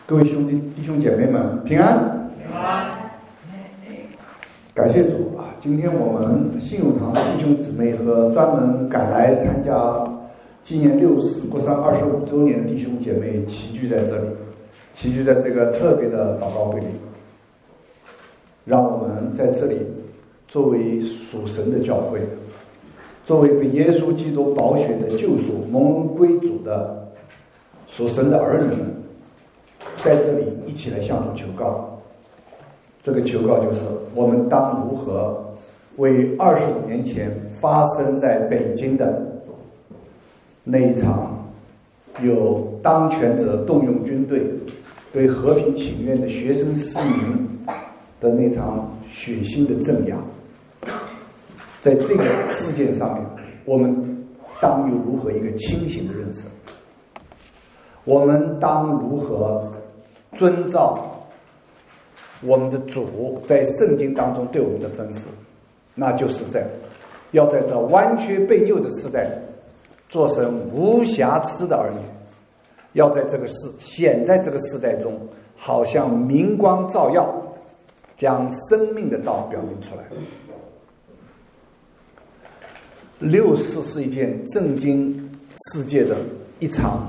各位弟兄姐妹们，平安！ 平安！ 感谢主啊！今天我们信友堂的弟兄姊妹和专门赶来参加纪念60过生25周年的弟兄姐妹齐聚在这里，齐聚在这个特别的祷告会里，让我们在这里作为属神的教会，作为被耶稣基督宝血的救赎、蒙恩归主的属神的儿女们，在这里一起来向主求告。这个求告就是我们当如何为25年前发生在北京的那一场有当权者动用军队对和平请愿的学生市民的那场血腥的镇压，在这个事件上面，我们当有如何一个清醒的认识？我们当如何遵照我们的主在圣经当中对我们的吩咐？那就是要在这弯曲悖谬的时代做成无瑕疵的儿女，要在这个显在这个时代中好像明光照耀，将生命的道表明出来。64是一件震惊世界的一场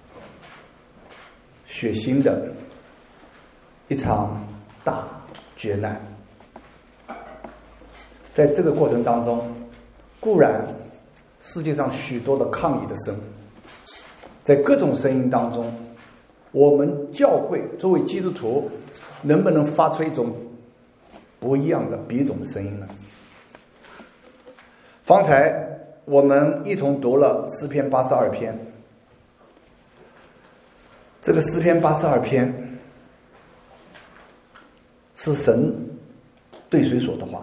血腥的一场大劫难。在这个过程当中，固然世界上许多的抗议的声，在各种声音当中，我们教会作为基督徒能不能发出一种不一样的别种的声音呢？方才我们一同读了诗篇82篇，这个诗篇82篇是神对谁说的话？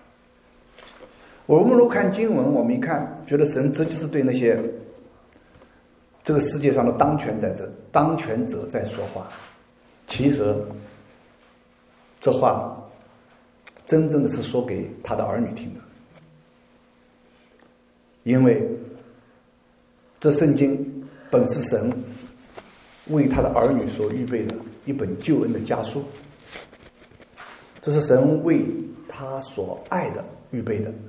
我们如果看经文，我们一看觉得神这就是对那些这个世界上的当权者在说话。其实这话真正的是说给他的儿女听的，因为这圣经本是神为他的儿女所预备的一本救恩的家书，这是神为他所爱的预备的。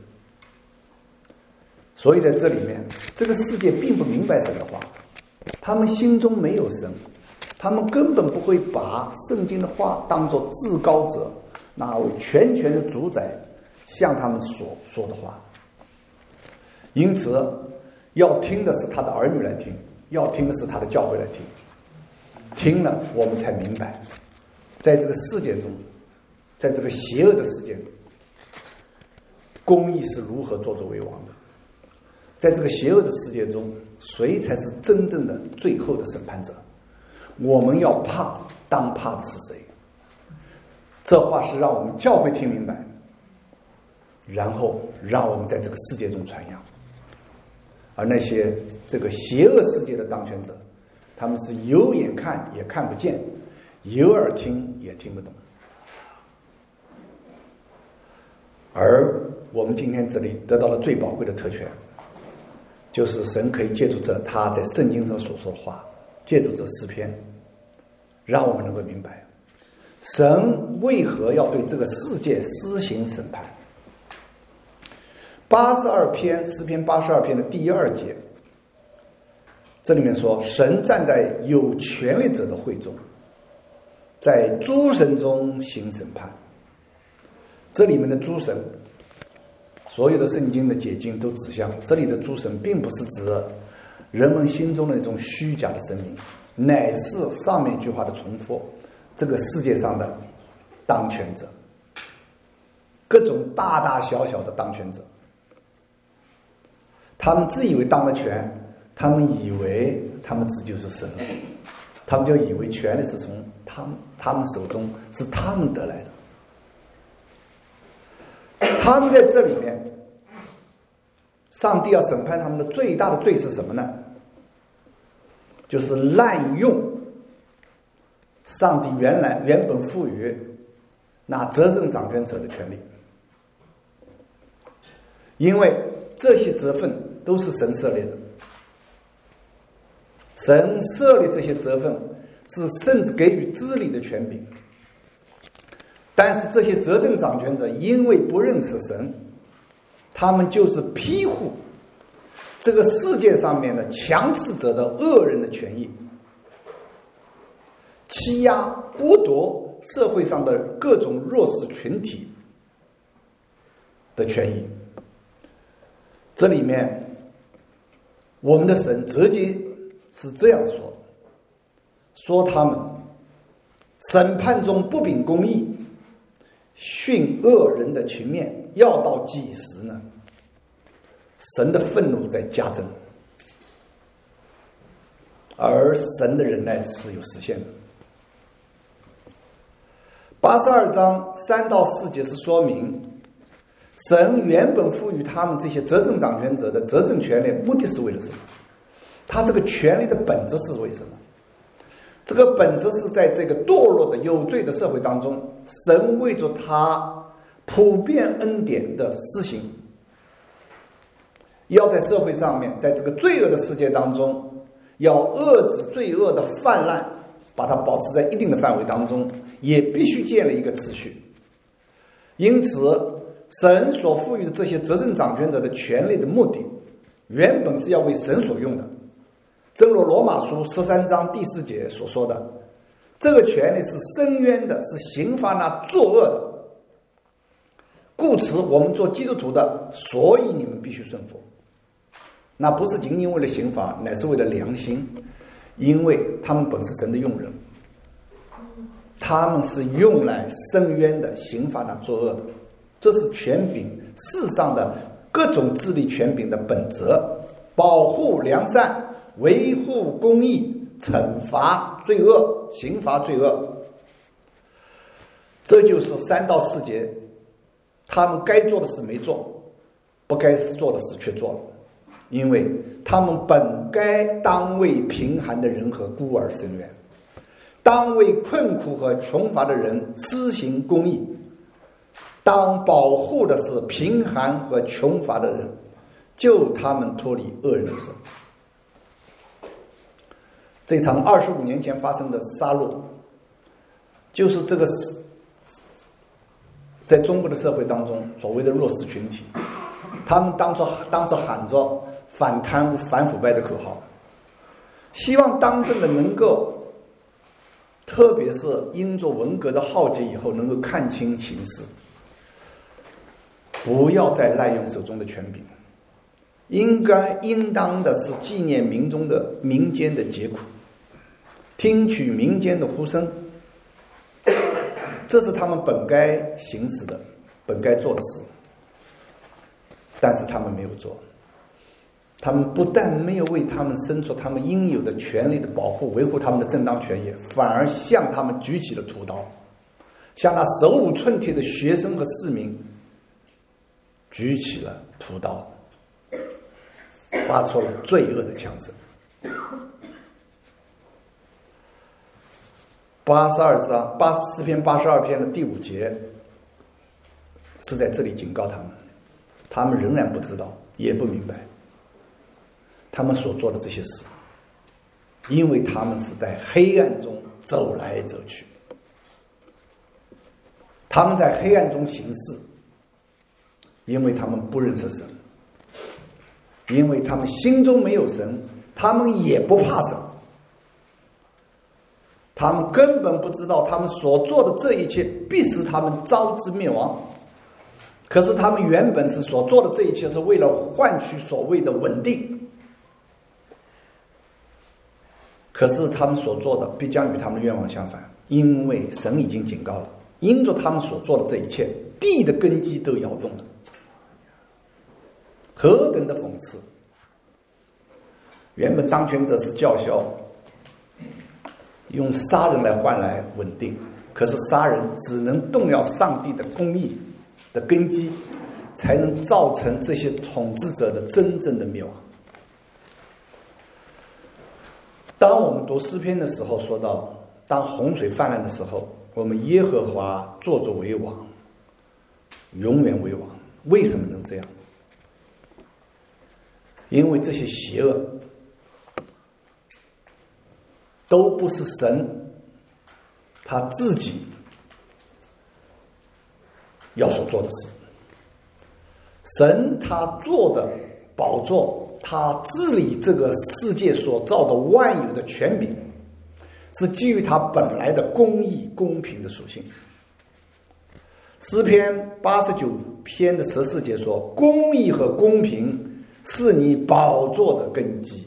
所以在这里面，这个世界并不明白神的话，他们心中没有神，他们根本不会把圣经的话当作至高者那位全权的主宰向他们所说的话。因此要听的是他的儿女来听，要听的是他的教会来听，听了我们才明白，在这个世界中，在这个邪恶的世界，公义是如何作为王的。在这个邪恶的世界中，谁才是真正的最后的审判者？我们要怕，当怕的是谁？这话是让我们教会听明白，然后让我们在这个世界中传扬。而那些这个邪恶世界的当权者，他们是有眼看也看不见，有耳听也听不懂。而我们今天这里得到了最宝贵的特权，就是神可以借助着他在圣经上所说的话，借助这诗篇，让我们能够明白神为何要对这个世界施行审判。诗篇82篇的第2节，这里面说，神站在有权力者的会中，在诸神中行审判。这里面的诸神，所有的圣经的解经都指向这里的诸神并不是指人们心中的那种虚假的神明，乃是上面一句话的重复，这个世界上的当权者，各种大大小小的当权者，他们自以为当了权，他们以为他们自己就是神了，他们就以为权力是从他们手中是他们得来的。他们在这里面，上帝要审判他们的最大的罪是什么呢？就是滥用上帝原本赋予那责任掌权者的权利。因为这些责分都是神设立的，神设立这些责分是甚至给予治理的权柄。但是这些执政掌权者因为不认识神，他们就是庇护这个世界上面的强势者的恶人的权益，欺压剥夺社会上的各种弱势群体的权益。这里面我们的神直接是这样说他们审判中不秉公义，徇恶人的情面，要到几时呢？神的愤怒在加增，而神的忍耐是有实现的。82章3到4节是说明神原本赋予他们这些执政掌权者的执政权利，目的是为了什么？他这个权利的本质是为什么？这个本质是在这个堕落的有罪的社会当中，神为着他普遍恩典的施行，要在社会上面，在这个罪恶的世界当中，要遏制罪恶的泛滥，把它保持在一定的范围当中，也必须建立一个秩序。因此神所赋予的这些执政掌权者的权利的目的，原本是要为神所用的。正如罗马书13章第4节所说的，这个权利是伸冤的，是刑罚那作恶的。故此我们做基督徒的，所以你们必须顺服。那不是仅仅为了刑罚，乃是为了良心，因为他们本是神的用人，他们是用来伸冤的，刑罚那作恶的。这是权柄世上的各种治理权柄的本质，保护良善，维护公义，惩罚罪恶，刑罚罪恶。这就是3到4节他们该做的事没做，不该做的事却做了，因为他们本该当为贫寒的人和孤儿伸冤，当为困苦和穷乏的人施行公义，当保护的是贫寒和穷乏的人，救他们脱离恶人的手。这场25年前发生的杀戮，就是这个在中国的社会当中所谓的弱势群体，他们当着喊着反贪污反腐败的口号，希望当政的能够，特别是因着文革的浩劫以后，能够看清形势，不要再滥用手中的权柄，应当的是纪念民间的疾苦，听取民间的呼声，这是他们本该行使的，本该做的事。但是他们没有做，他们不但没有为他们伸出他们应有的权利的保护，维护他们的正当权益，反而向他们举起了屠刀，向那手无寸铁的学生和市民举起了屠刀，发出了罪恶的枪声。诗篇82篇的第5节是在这里警告他们，他们仍然不知道也不明白他们所做的这些事，因为他们是在黑暗中走来走去，他们在黑暗中行事，因为他们不认识神，因为他们心中没有神，他们也不怕神，他们根本不知道他们所做的这一切必使他们招致灭亡。可是他们原本是所做的这一切是为了换取所谓的稳定，可是他们所做的必将与他们的愿望相反，因为神已经警告了，因着他们所做的这一切，地的根基都摇动了。何等的讽刺！原本当权者是叫嚣用杀人来换来稳定，可是杀人只能动摇上帝的公义的根基，才能造成这些统治者的真正的灭亡。当我们读诗篇的时候说到，当洪水泛滥的时候，我们耶和华坐着为王，永远为王。为什么能这样？因为这些邪恶都不是神他自己要所做的事。神他做的宝座，他治理这个世界所造的万有的权柄，是基于他本来的公义公平的属性。诗篇89篇的14节说，公义和公平是你宝座的根基。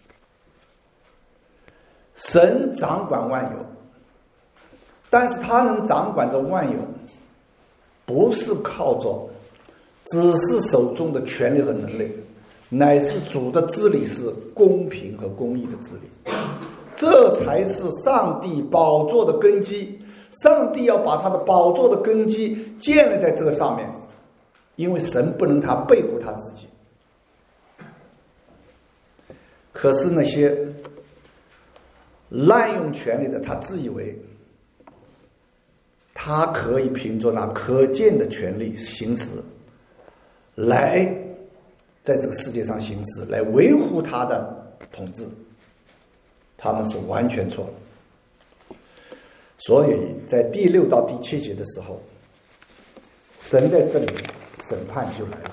神掌管万有，但是他能掌管着万有，不是靠着只是手中的权力和能力，乃是主的治理是公平和公义的治理，这才是上帝宝座的根基。上帝要把他的宝座的根基建立在这个上面，因为神不能他背负他自己。可是那些滥用权力的，他自以为他可以凭着那可见的权力行使，来在这个世界上行使，来维护他的统治，他们是完全错了。所以在第6到第7节的时候，神在这里审判就来了。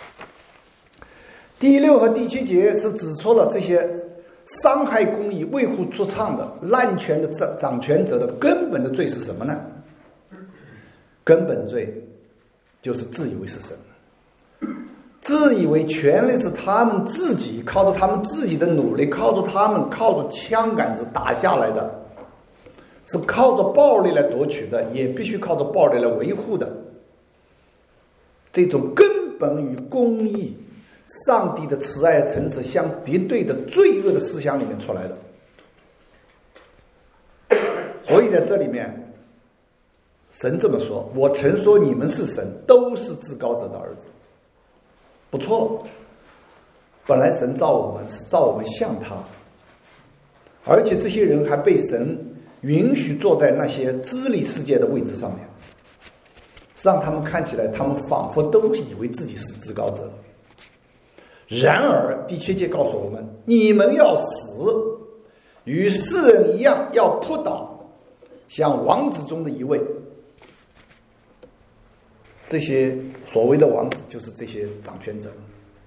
第6和第7节是指出了这些伤害公义、为虎作伥的滥权的掌权者的根本的罪是什么呢？根本罪就是自以为是神，自以为权力是他们自己靠着他们自己的努力，靠着枪杆子打下来的，是靠着暴力来夺取的，也必须靠着暴力来维护的。这种根本与公义、上帝的慈爱诚实相敌对的罪恶的思想里面出来的。所以在这里面神这么说，我曾说你们是神，都是至高者的儿子。不错，本来神造我们是造我们像他，而且这些人还被神允许坐在那些治理世界的位置上面，让他们看起来他们仿佛都以为自己是至高者。然而第7节告诉我们，你们要死，与世人一样，要扑倒，像王子中的一位。这些所谓的王子就是这些掌权者。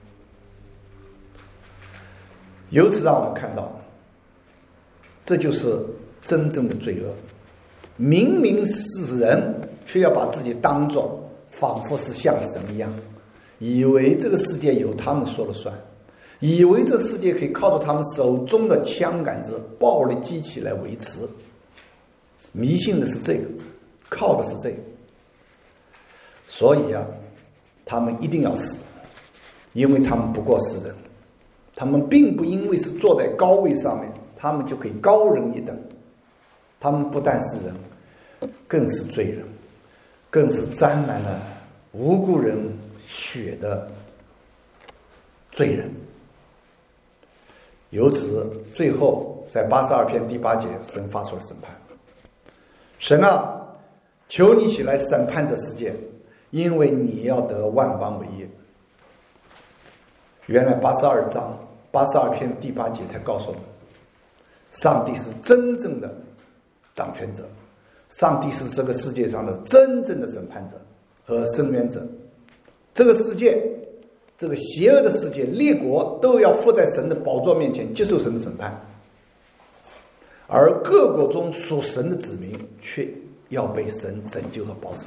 由此让我们看到，这就是真正的罪恶。明明是人，却要把自己当作仿佛是像神一样，以为这个世界由他们说了算，以为这世界可以靠着他们手中的枪杆子、暴力机器来维持。迷信的是这个，靠的是这个。所以他们一定要死，因为他们不过是人，他们并不因为是坐在高位上面，他们就可以高人一等。他们不但是人，更是罪人，更是沾满了无辜人血的罪人。由此，最后在82篇第8节，神发出了审判。神啊，求你起来审判这世界，因为你要得万邦为业。原来82篇第8节才告诉我们，上帝是真正的掌权者，上帝是这个世界上的真正的审判者和伸冤者。这个世界，这个邪恶的世界，列国都要伏在神的宝座面前接受神的审判，而各国中属神的子民却要被神拯救和保守。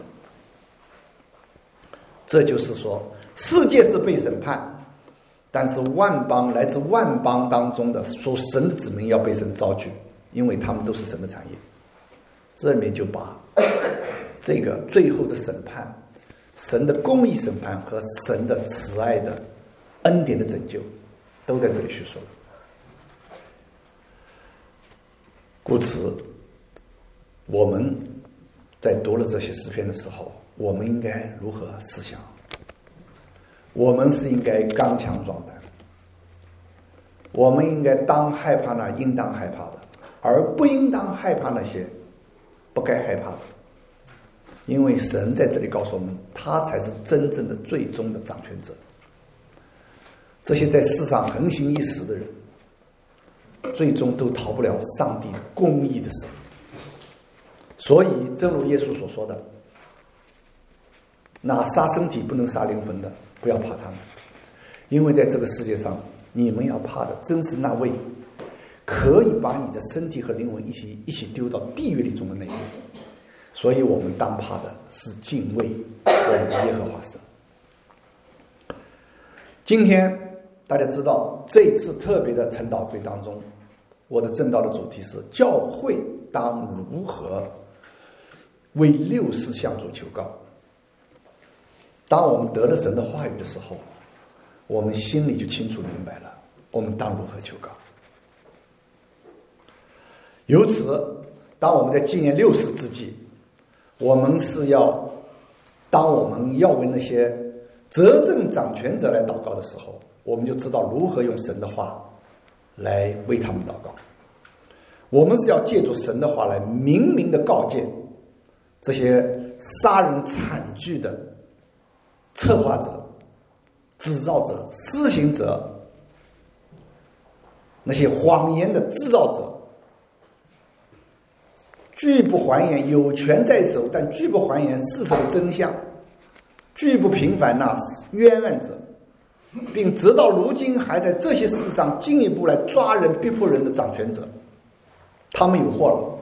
这就是说，世界是被审判，但是万邦，来自万邦当中的属神的子民要被神招聚，因为他们都是神的产业。这里面就把这个最后的审判，神的公义审判和神的慈爱的恩典的拯救都在这里叙述了。故此我们在读了这些诗篇的时候，我们应该如何思想？我们是应该刚强壮胆，我们应该当害怕那应当害怕的，而不应当害怕那些不该害怕的。因为神在这里告诉我们，他才是真正的最终的掌权者。这些在世上横行一时的人，最终都逃不了上帝公义的手。 所以正如耶稣所说的，那杀身体不能杀灵魂的，不要怕他们，因为在这个世界上，你们要怕的真是那位可以把你的身体和灵魂一起丢到地狱里中的那一位。所以我们当怕的是敬畏我们的耶和华神。今天大家知道，这一次特别的晨祷会当中，我的正道的主题是教会当如何为六世向主求告。当我们得了神的话语的时候，我们心里就清楚明白了，我们当如何求告。由此，当我们在纪念六世之际，我们要为那些执政掌权者来祷告的时候，我们就知道如何用神的话来为他们祷告。我们是要借助神的话来明明的告诫这些杀人惨剧的策划者、制造者、施行者，那些谎言的制造者，拒不还原有权在手但拒不还原事实的真相，拒不平反那冤案者，并直到如今还在这些事上进一步来抓人逼迫人的掌权者，他们有祸了。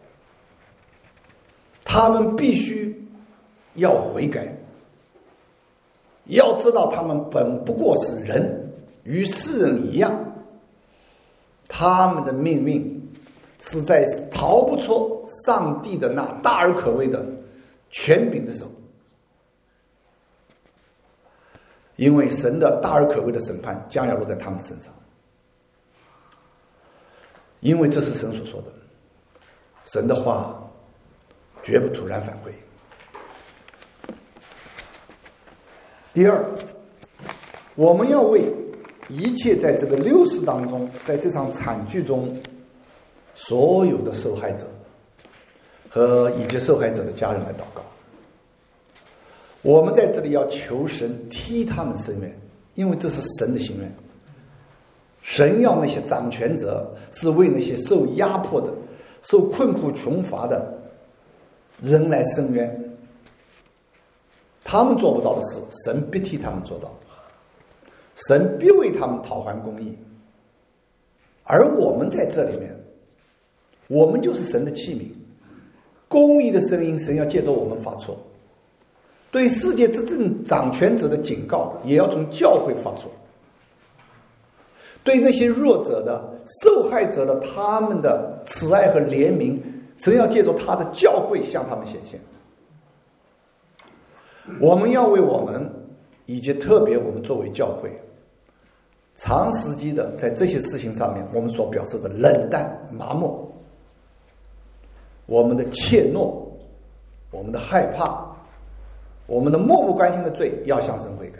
他们必须要悔改，要知道他们本不过是人，与世人一样，他们的命运实在是逃不出上帝的那大而可畏的权柄的手，因为神的大而可畏的审判将要落在他们身上，因为这是神所说的，神的话绝不突然返回。第二，我们要为一切在这个六世当中，在这场惨剧中所有的受害者和以及受害者的家人来祷告。我们在这里要求神替他们伸冤，因为这是神的心愿。神要那些掌权者是为那些受压迫的、受困苦穷乏的人来伸冤，他们做不到的事，神必替他们做到，神必为他们讨还公义。而我们在这里面，我们就是神的器皿，公义的声音，神要借着我们发出。对世界执政掌权者的警告，也要从教会发出。对那些弱者的、受害者的，他们的慈爱和怜悯，神要借着他的教会向他们显现。我们要为我们，以及特别我们作为教会，长时期的在这些事情上面，我们所表示的冷淡、麻木，我们的怯懦，我们的害怕，我们的漠不关心的罪，要向神悔改。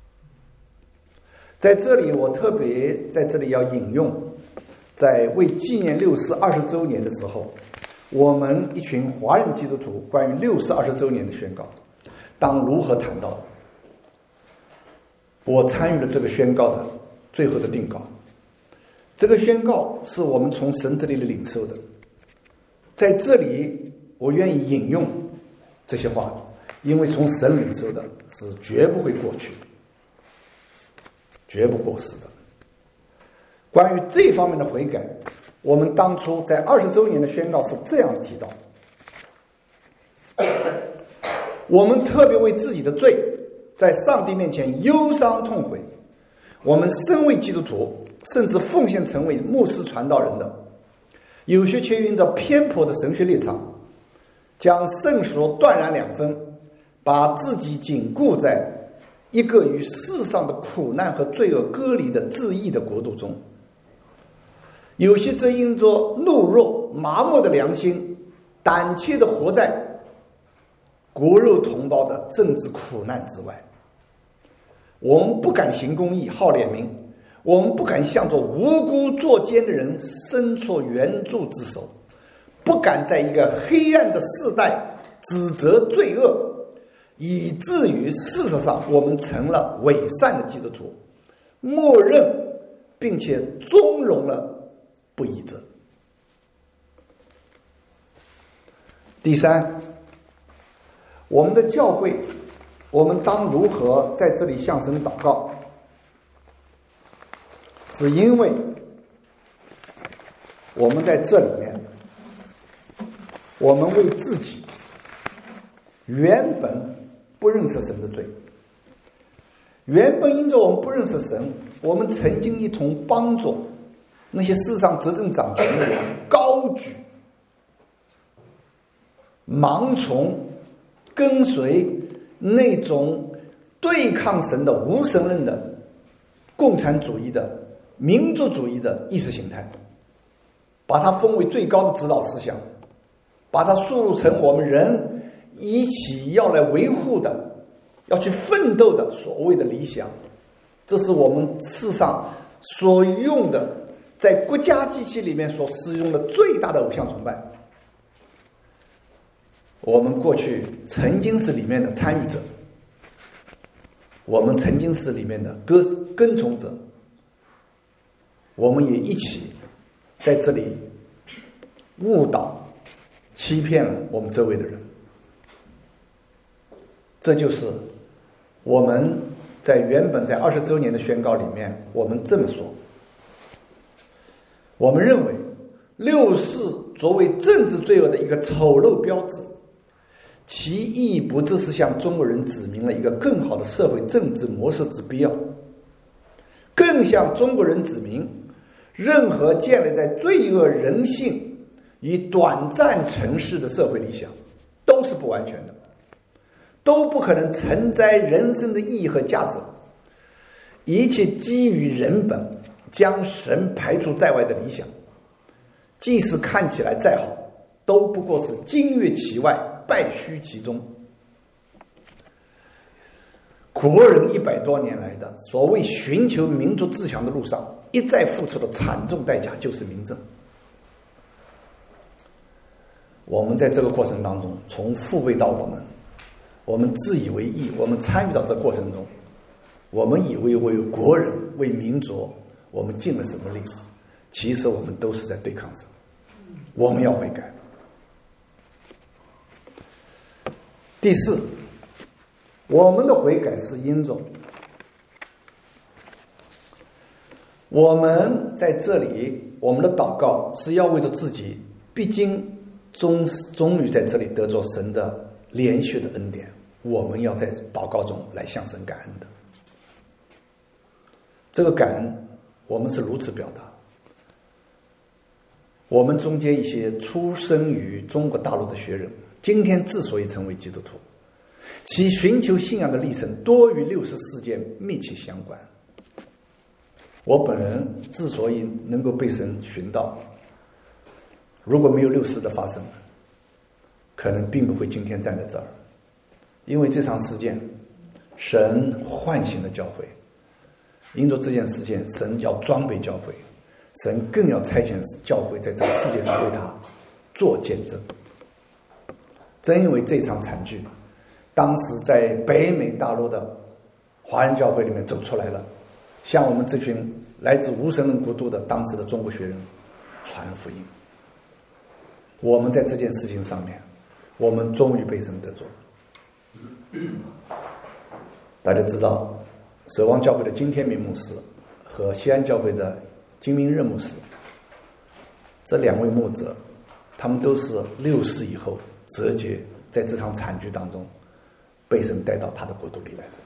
在这里，我特别在这里要引用，在为纪念六世20周年的时候，我们一群华人基督徒关于六世20周年的宣告，当如何谈到的。我参与了这个宣告的最后的定稿。这个宣告是我们从神这里的领受的，在这里我愿意引用这些话，因为从神领受的是绝不会过去，绝不过时的。关于这方面的悔改，我们当初在20周年的宣告是这样提到：我们特别为自己的罪在上帝面前忧伤痛悔。我们身为基督徒，甚至奉献成为牧师传道人的，有些却因着偏颇的神学立场，将圣所断然两分，把自己禁锢在一个与世上的苦难和罪恶隔离的自义的国度中。有些则因着懦弱麻木的良心，胆怯地活在骨肉同胞的政治苦难之外。我们不敢行公义好怜悯，我们不敢向着无辜作奸的人伸出援助之手，不敢在一个黑暗的世代指责罪恶，以至于事实上我们成了伪善的基督徒，默认并且纵容了不义者。 第三，我们的教会，我们当如何在这里向神祷告？是因为我们在这里面，我们为自己原本不认识神的罪，原本因着我们不认识神，我们曾经一同帮助那些世上执政掌权的人高举、盲从、跟随那种对抗神的无神论的共产主义的民族主义的意识形态，把它封为最高的指导思想，把它输入成我们人一起要来维护的、要去奋斗的所谓的理想。这是我们世上所用的，在国家机器里面所使用的最大的偶像崇拜。我们过去曾经是里面的参与者，我们曾经是里面的跟从者，我们也一起在这里误导、欺骗了我们周围的人。这就是我们在原本在20周年的宣告里面，我们这么说：我们认为6·4作为政治罪恶的一个丑陋标志，其意义不只是向中国人指明了一个更好的社会政治模式之必要，更向中国人指明，任何建立在罪恶人性与短暂城市的社会理想都是不完全的，都不可能承载人生的意义和价值。一切基于人本将神排除在外的理想，即使看起来再好，都不过是金玉其外，败絮其中。国人100多年来的所谓寻求民族自强的路上，一再付出的惨重代价就是民政。我们在这个过程当中，从父辈到我们自以为意，我们参与到这过程中，我们以为为国人、为民族，我们尽了什么力？其实我们都是在对抗神。我们要悔改。第四，我们的悔改是因着我们在这里，我们的祷告是要为着自己，毕竟终于在这里得着神的连续的恩典，我们要在祷告中来向神感恩的。这个感恩我们是如此表达。我们中间一些出生于中国大陆的学人，今天之所以成为基督徒，其寻求信仰的历程多与60事件密切相关。我本人之所以能够被神寻到，如果没有60的发生，可能并不会今天站在这儿。因为这场事件，神唤醒了教会，因着这件事件，神要装备教会，神更要差遣教会在这个世界上为他做见证。正因为这场惨剧，当时在北美大陆的华人教会里面走出来了，向我们这群来自无神论国度的当时的中国学人传福音。我们在这件事情上面，我们终于被神得着。大家知道，守望教会的金天明牧师和西安教会的金明任牧师，这2位牧者，他们都是60以后折节，在这场惨剧当中被神带到他的国度里来的。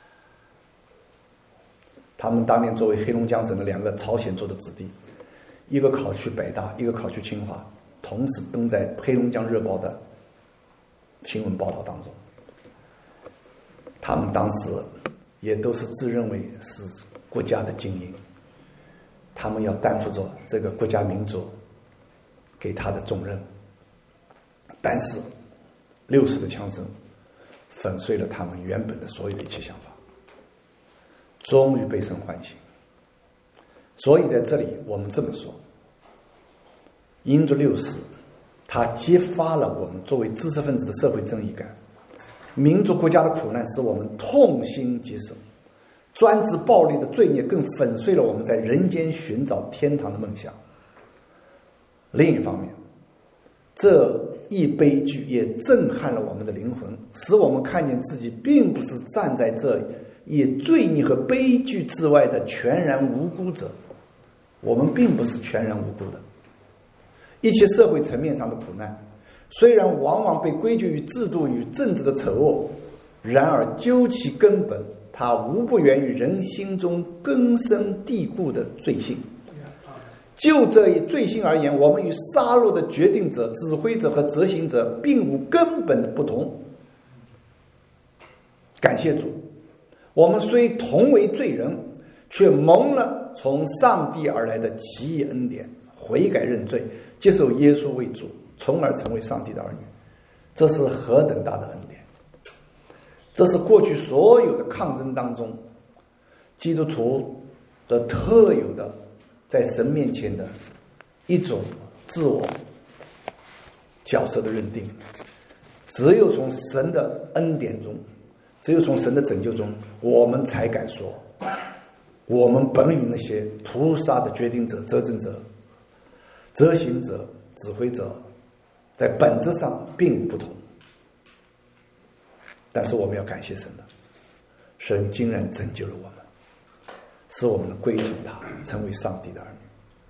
他们当年作为黑龙江省的2个朝鲜族的子弟，一个考去北大，一个考去清华，同时登在黑龙江日报的新闻报道当中。他们当时也都是自认为是国家的精英，他们要担负着这个国家民族给他的重任。但是60的枪声粉碎了他们原本的所有的一切想法，终于被神唤醒。所以在这里我们这么说，因着60，它激发了我们作为知识分子的社会正义感。民族国家的苦难使我们痛心疾首，专制暴力的罪孽更粉碎了我们在人间寻找天堂的梦想。另一方面，这一悲剧也震撼了我们的灵魂，使我们看见自己并不是站在这以罪孽和悲剧之外的全然无辜者，我们并不是全然无辜的。一切社会层面上的苦难，虽然往往被归咎于制度与政治的丑恶，然而究其根本，它无不源于人心中根深蒂固的罪性。就这一罪性而言，我们与杀戮的决定者、指挥者和执行者并无根本的不同。感谢主，我们虽同为罪人，却蒙了从上帝而来的奇异恩典，悔改认罪，接受耶稣为主，从而成为上帝的儿女。这是何等大的恩典！这是过去所有的抗争当中，基督徒的特有的在神面前的一种自我角色的认定。只有从神的恩典中，只有从神的拯救中，我们才敢说，我们本与那些屠杀的决定者、执政者、执行者、指挥者在本质上并无不同。但是我们要感谢神的，神竟然拯救了我们，使我们归从他，成为上帝的儿女。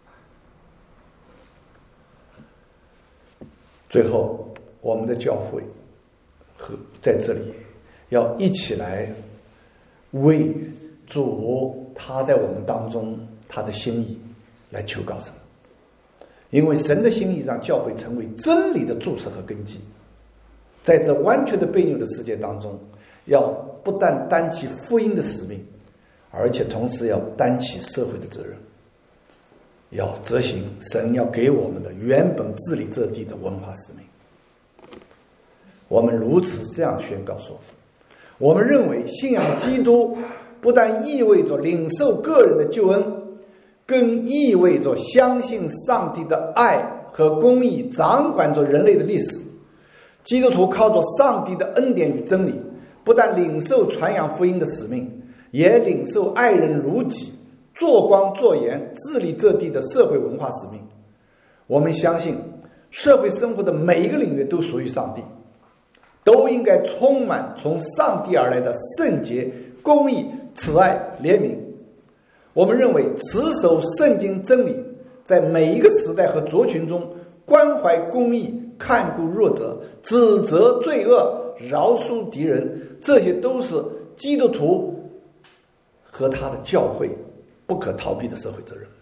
最后，我们的教会和在这里要一起来为主他在我们当中他的心意来求告神，因为神的心意让教会成为真理的注释和根基。在这完全的悖逆的世界当中，要不但担起福音的使命，而且同时要担起社会的责任，要执行神要给我们的原本治理这地的文化使命。我们如此这样宣告说，我们认为信仰基督不但意味着领受个人的救恩，更意味着相信上帝的爱和公义掌管着人类的历史。基督徒靠着上帝的恩典与真理，不但领受传扬福音的使命，也领受爱人如己、做光做盐、治理这地的社会文化使命。我们相信社会生活的每一个领域都属于上帝，都应该充满从上帝而来的圣洁、公义、慈爱、怜悯。我们认为持守圣经真理，在每一个时代和族群中关怀公义、看顾弱者、指责罪恶、饶恕敌人，这些都是基督徒和他的教会不可逃避的社会责任。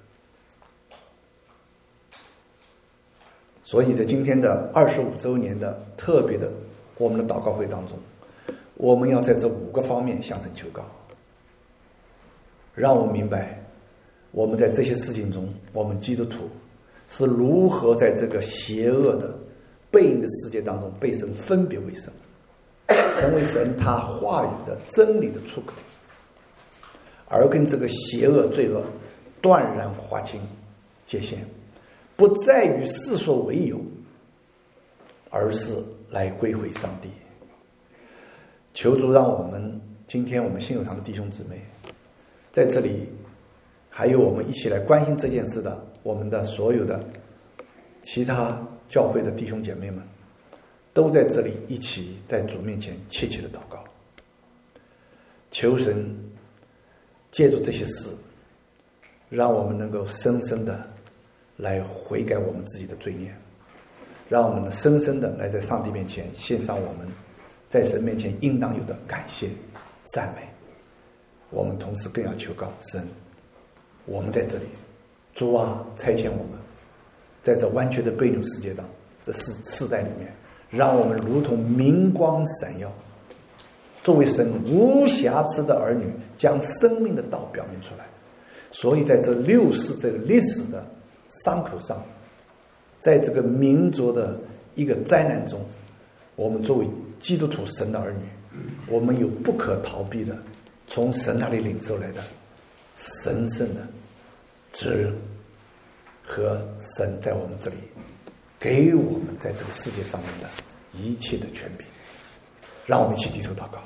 所以在今天的25周年的特别的我们的祷告会当中，我们要在这5个方面向神求告，让我们明白我们在这些事情中，我们基督徒是如何在这个邪恶的悖逆的世界当中被神分别为圣，成为神他话语的真理的出口，而跟这个邪恶罪恶断然划清界限，不在于世所为有，而是来归回上帝。求主让我们今天我们信友堂的弟兄姊妹在这里，还有我们一起来关心这件事的我们的所有的其他教会的弟兄姐妹们，都在这里一起在主面前切切的祷告，求神借助这些事，让我们能够深深的来悔改我们自己的罪孽，让我们深深的来在上帝面前献上我们在神面前应当有的感谢赞美。我们同时更要求告神，我们在这里，主啊，差遣我们在这完全的悖逆世界上这世代里面，让我们如同明光闪耀，作为神无瑕疵的儿女，将生命的道表明出来。所以在这6世这个历史的伤口上，在这个民族的一个灾难中，我们作为基督徒神的儿女，我们有不可逃避的从神那里领受来的神圣的责任，和神在我们这里给我们在这个世界上面的一切的权柄。让我们一起低头祷告。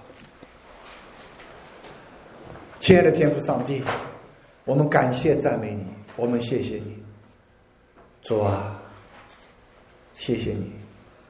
亲爱的天父上帝，我们感谢赞美你，我们谢谢你，主啊，谢谢你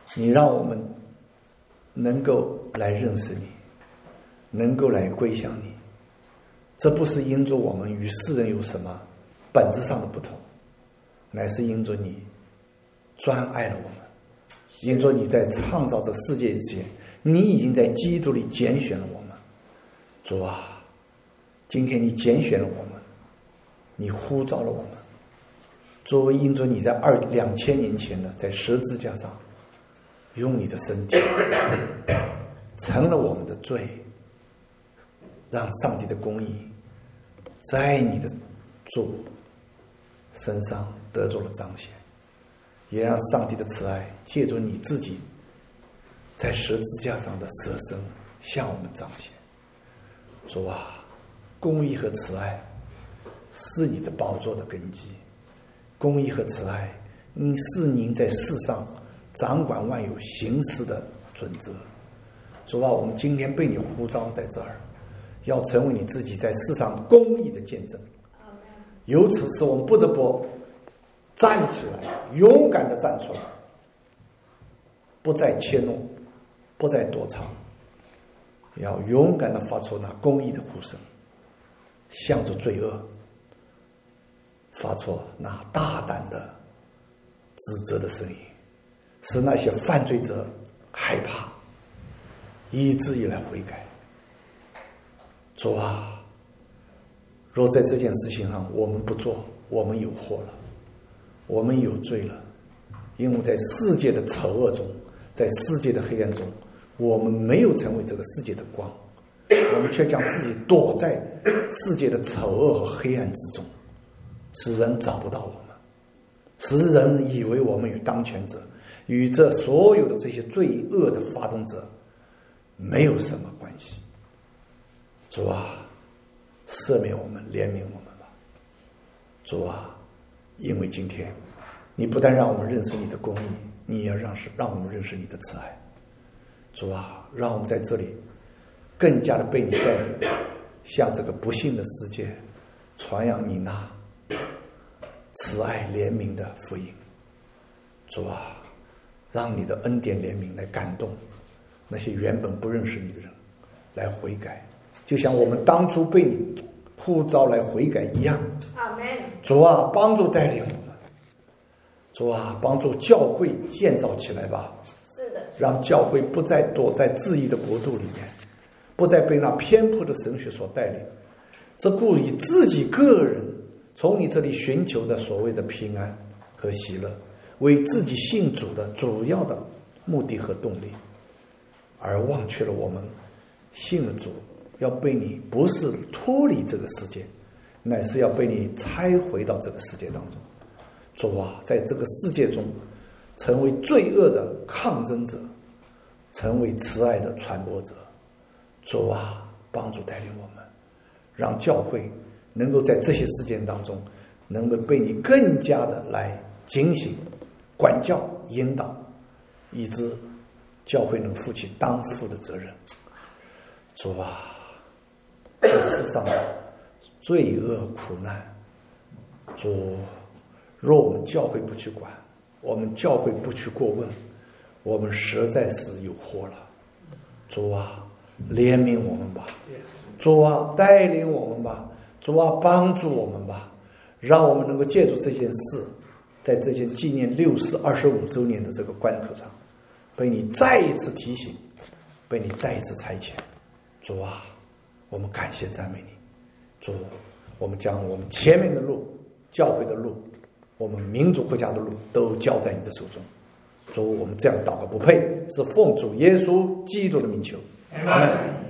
你让我们能够来认识你，能够来归向你。这不是因着我们与世人有什么本质上的不同，乃是因着你专爱了我们，因着你在创造这世界之前，你已经在基督里拣选了我们。主啊，今天你拣选了我们，你呼召了我们。作为因着你在2000年前的在十字架上用你的身体成了我们的罪，让上帝的公义在你的主身上得着了彰显，也让上帝的慈爱借助你自己在十字架上的舍身向我们彰显。主啊，公义和慈爱是你的宝座的根基，公义和慈爱是您在世上掌管万有行事的准则。主啊，我们今天被你呼召在这儿，要成为你自己在世上公义的见证。由此使我们不得不站起来，勇敢地站出来，不再怯懦，不再躲藏，要勇敢地发出那公义的呼声，向着罪恶发出那大胆的指责的声音，使那些犯罪者害怕，以至于来悔改。主啊，若在这件事情上我们不做，我们有祸了，我们有罪了，因为在世界的丑恶中，在世界的黑暗中，我们没有成为这个世界的光，我们却将自己躲在世界的丑恶和黑暗之中，使人找不到我们，使人以为我们与当权者，与这所有的这些罪恶的发动者没有什么关系。主啊，赦免我们，怜悯我们吧。主啊，因为今天你不但让我们认识你的公义，你也让我们认识你的慈爱。主啊，让我们在这里更加的被你带领，向这个不幸的世界传扬你那慈爱怜悯的福音。主啊，让你的恩典怜悯来感动那些原本不认识你的人来悔改，就像我们当初被你呼召来悔改一样。 阿们。 主啊，帮助带领我们。主啊，帮助教会建造起来吧。 是的。 让教会不再躲在自义的国度里面，不再被那偏颇的神学所带领，这故以自己个人从你这里寻求的所谓的平安和喜乐为自己信主的主要的目的和动力，而忘却了我们信了主要被你不是脱离这个世界，乃是要被你拆回到这个世界当中。主啊，在这个世界中成为罪恶的抗争者，成为慈爱的传播者。主啊，帮助带领我们，让教会能够在这些事件当中能够被你更加的来警醒、管教、引导，以致教会能负起当负的责任。主啊，这世上的罪恶苦难，主，若我们教会不去管，我们教会不去过问，我们实在是有祸了。主啊，怜悯我们吧。主啊，带领我们吧。主啊，帮助我们吧，让我们能够借助这件事，在这件纪念25周年的这个关口上，被你再一次提醒，被你再一次差遣。主啊，我们感谢赞美你。主，我们将我们前面的路、教会的路、我们民族国家的路都交在你的手中。主，我们这样祷告不配，是奉主耶稣基督的名求。阿们。